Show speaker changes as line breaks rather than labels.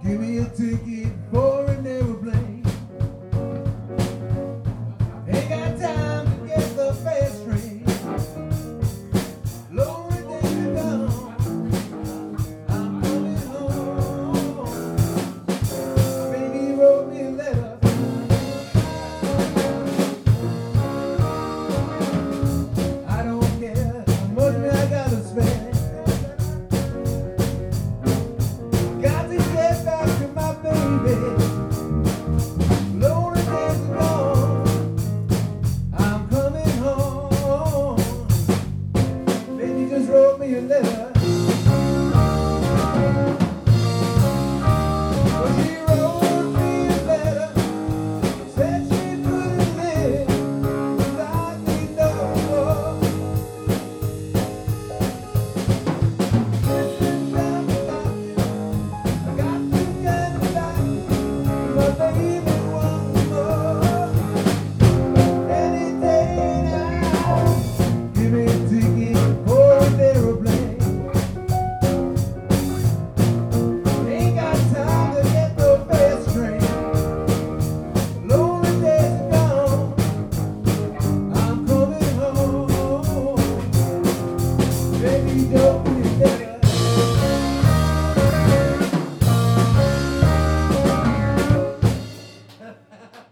Give me a ticket for an aeroplane. Ain't got time to get the fast train. Lonely days are gone. I'm coming home. My baby wrote me a letter. I don't care how much money I gotta spend. Got to get back to my baby. Lonely days are gone. I'm coming home. Baby just wrote me a letter. Well, she wrote me a letter. Said she couldn't live without me no more. Listen, down the line. I got to get back to my baby once more. Any day now. Give me a ticket for an aeroplane. Ain't got time to get the fast train. Lonely days are gone. I'm coming home. Baby, don't